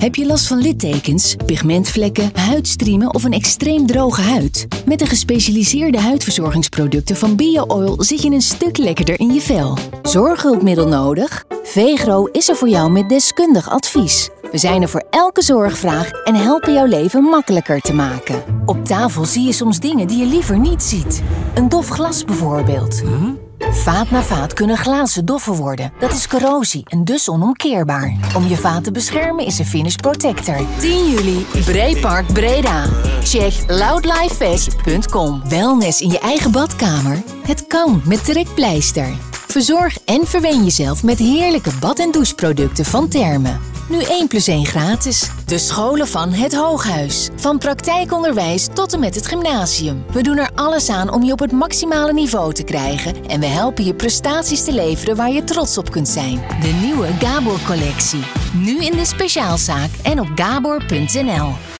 Heb je last van littekens, pigmentvlekken, huidstriemen of een extreem droge huid? Met de gespecialiseerde huidverzorgingsproducten van BioOil zit je een stuk lekkerder in je vel. Zorghulpmiddel nodig? Vegro is er voor jou met deskundig advies. We zijn er voor elke zorgvraag en helpen jouw leven makkelijker te maken. Op tafel zie je soms dingen die je liever niet ziet. Een dof glas bijvoorbeeld. Vaat na vaat kunnen glazen doffer worden. Dat is corrosie en dus onomkeerbaar. Om je vaat te beschermen is een Finish Protector. 10 juli, Breepark Breda. Check loudlifefest.com. Wellness in je eigen badkamer? Het kan met Trekpleister. Verzorg en verwen jezelf met heerlijke bad- en doucheproducten van Therme. Nu 1+1 gratis. De scholen van het Hooghuis. Van praktijkonderwijs tot en met het gymnasium. We doen er alles aan om je op het maximale niveau te krijgen. En we helpen je prestaties te leveren waar je trots op kunt zijn. De nieuwe Gabor-collectie. Nu in de speciaalzaak en op gabor.nl.